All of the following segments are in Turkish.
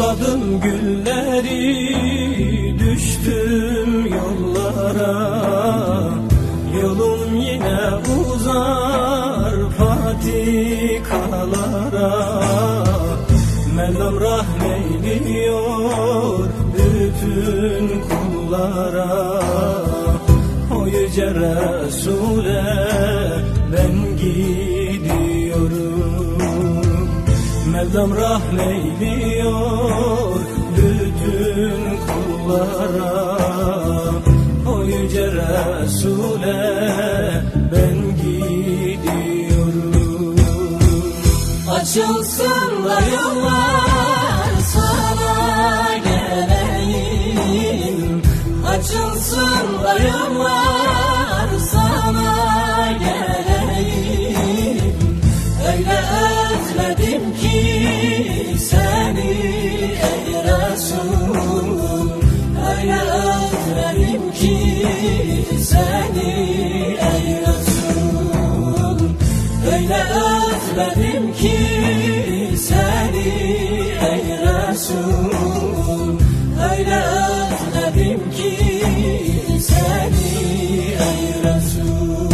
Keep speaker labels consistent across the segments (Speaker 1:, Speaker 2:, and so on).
Speaker 1: Topladım gülleri, düştüm yollara. Yolum yine uzar patikalara. Mevlam rahmeyliyor bütün kullara. O yüce Resul'e ben gidiyorum. Mevlam rahmeyliyor bütün kullara. O yüce Resul'e ben gidiyorum.
Speaker 2: Açılsın da yollar sana geleyim. Açılsın da yollar sana geleyim. Öyle özledim ki seni ey Resul. Öyle özledim ki seni ey Resul. Öyle özledim ki seni ey Resul. Öyle özledim ki seni ey Resul.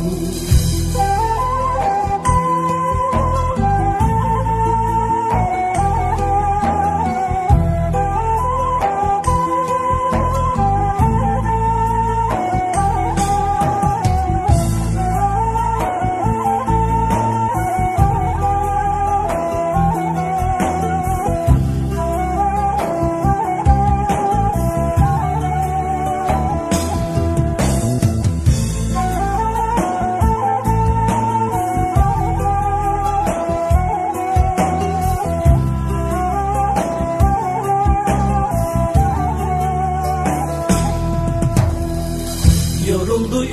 Speaker 1: Yoruldu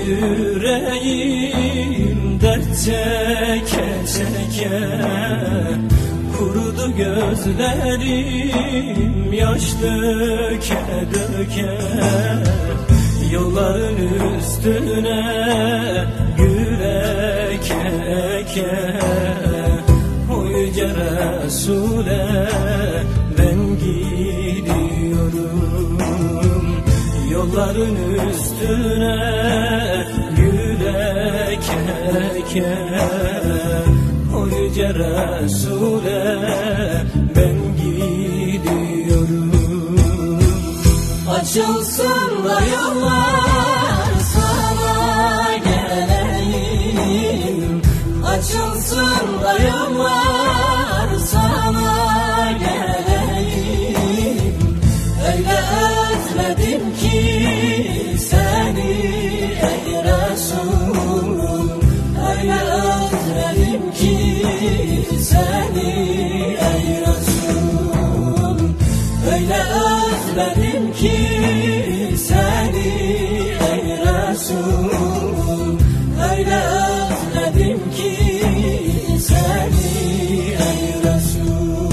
Speaker 1: yüreğim dert çeke çeke. Kurudu gözlerim yaş döke döke. Yolların üstüne gül eke eke. O yüce Resul'e ben gidiyorum. Yolların üstüne gül eke eke. O yüce Resul'e ben gidiyorum.
Speaker 2: Açılsın da yollar sana geleyim. Açılsın da yollar sana geleyim. Öyle özledim ki seni ey Resul. Öyle özledim ki seni ey Resul. Öyle özledim ki seni ey Resul. Öyle özledim ki seni ey Resul.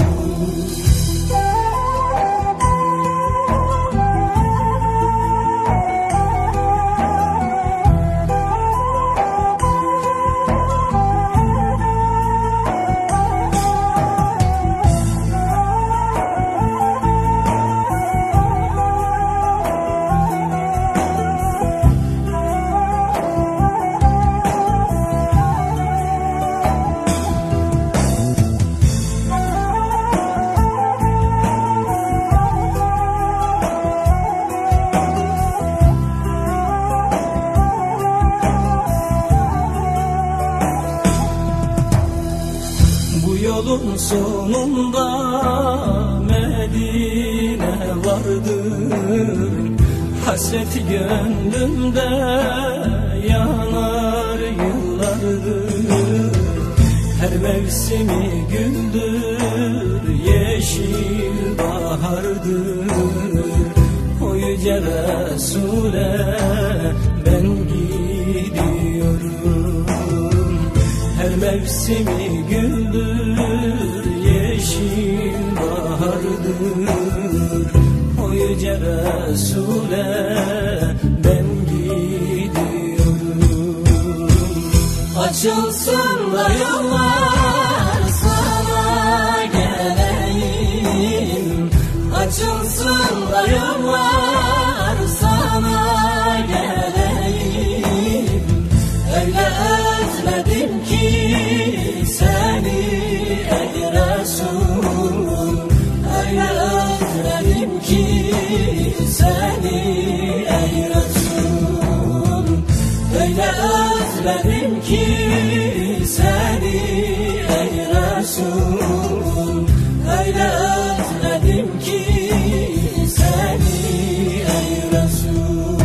Speaker 1: Yolun sonunda Medine vardır. Hasreti gönlümde yanar yıllardır. Her mevsimi güldür, yeşil bahardır. O yüce Resul'e ben gidiyorum. Her mevsimi güldür, yeşil bahardır. O yüce Resul'e ben gidiyorum.
Speaker 2: Açılsın da yollar sana geleyim. açılsın da yollar sana geleyim. Öyle özledim ki seni ey Resul, öyle özledim ki seni ey Resul, öyle özledim ki seni ey Resul, öyle özledim ki seni ey Resul.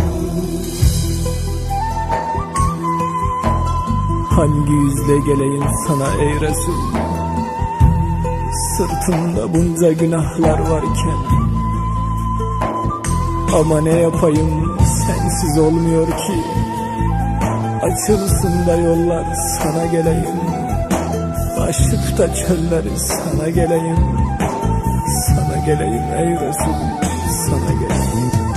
Speaker 1: Hangi yüzle geleyim sana ey Resul? Sırtımda bunca günahlar varken, ama ne yapayım sensiz olmuyor ki. Açılsın da yollar sana geleyim, aşık da çölleri sana geleyim. Sana geleyim ey Resul, sana geleyim.